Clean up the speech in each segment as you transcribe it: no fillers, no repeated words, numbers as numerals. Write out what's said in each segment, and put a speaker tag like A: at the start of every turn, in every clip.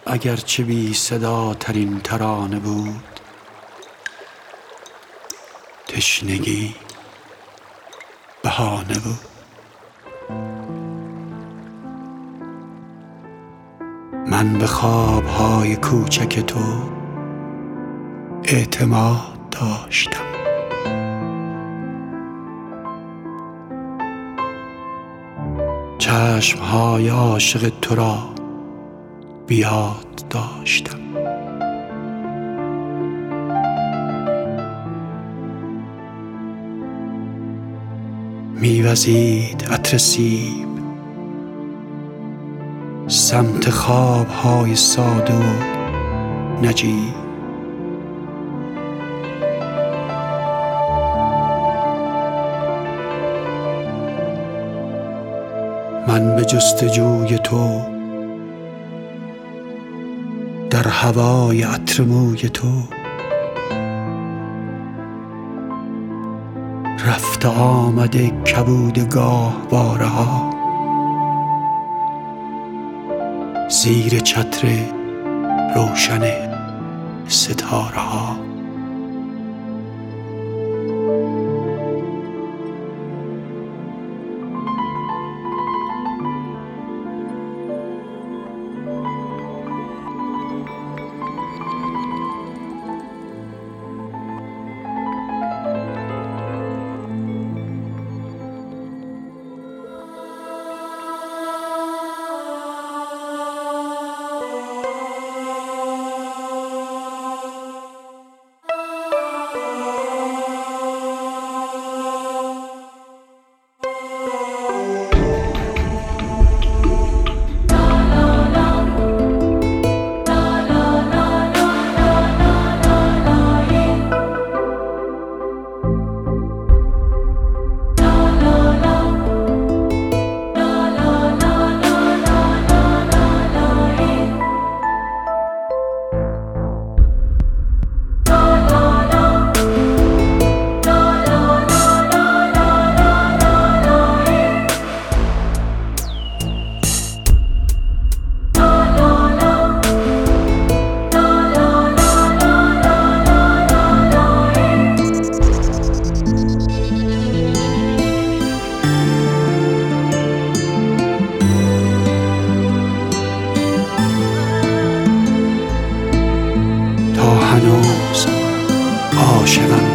A: اگرچه بی صدا ترین ترانه بود، تشنگی بهانه بود. من به خوابهای کوچک تو اعتماد داشتم. چشمهای عاشق تو را بیاد داشتم. میوزید عطر سیب سمت خوابهای ساده و نجیب. من به جستجوی تو در هوای عطر موی تو رفته آمده کبود گاهواره ها، زیر چتر روشن ستاره ها. هنوز عاشقم،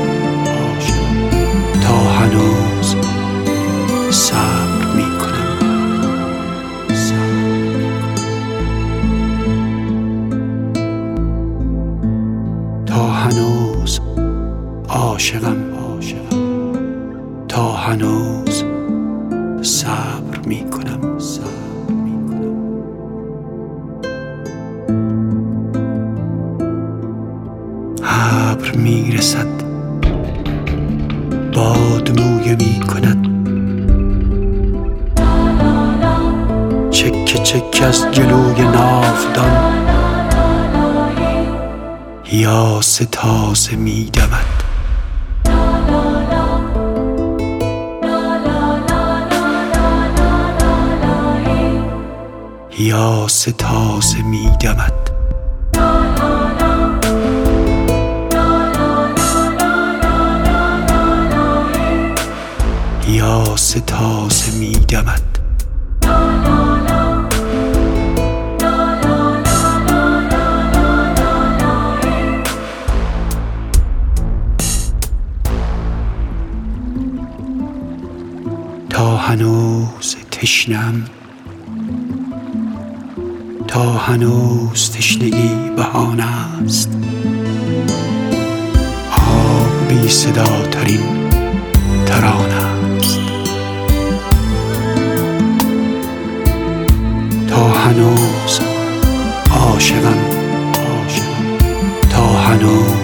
A: تا هنوز صبر می کنم. تا هنوز عاشقم، تا هنوز صبر می کنم. ابر میرسد، باد مویه میکند، چکه چکه از جلوی ناودان یاس تازه میدمد. یاس تازه میدمد. یاس تازه میدمد. تا هنوز تشنم، تا هنوز تشنگی بهانه است. آب بی صدا ترین ترانه است. تا هنوز عاشقم، تا هنوز